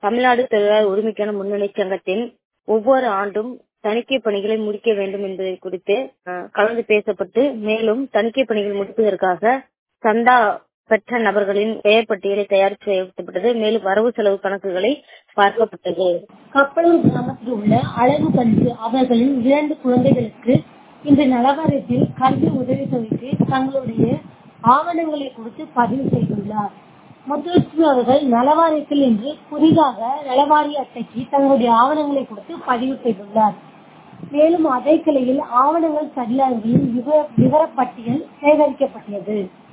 தமிழ்நாடு தொழிலாளர் உரிமைக்கான முன்னணி சங்கத்தின் ஒவ்வொரு ஆண்டும் தணிக்கை பணிகளை முடிக்க வேண்டும் என்பதை குறித்து கலந்து பேசப்பட்டு, மேலும் தணிக்கை பணிகள் முடிப்பதற்காக சந்தா பெற்ற நபர்களின் பெயர் பட்டியலை தயார் செய்யப்பட்டது. மேலும் வரவு செலவு கணக்குகளை பார்க்கப்பட்டது. கப்பலூர் கிராமத்தில் உள்ள அழகு பஞ்சு அவர்களின் 2 குழந்தைகளுக்கு இந்த நலவாரியத்தில் கல்வி உதவித்தொகைக்கு தங்களுடைய ஆவணங்களை கொடுத்து பதிவு செய்துள்ளார். முத்துலட்சுமி அவர்கள் நலவாரியத்தில் இன்று புதிதாக நலவாரிய அட்டைக்கு தங்களுடைய ஆவணங்களை கொடுத்து பதிவு செய்துள்ளார். மேலும் அதே கிளையில் ஆவணங்கள் சரியானவர்களின் விவரப்பட்டியல் சேகரிக்கப்பட்டது.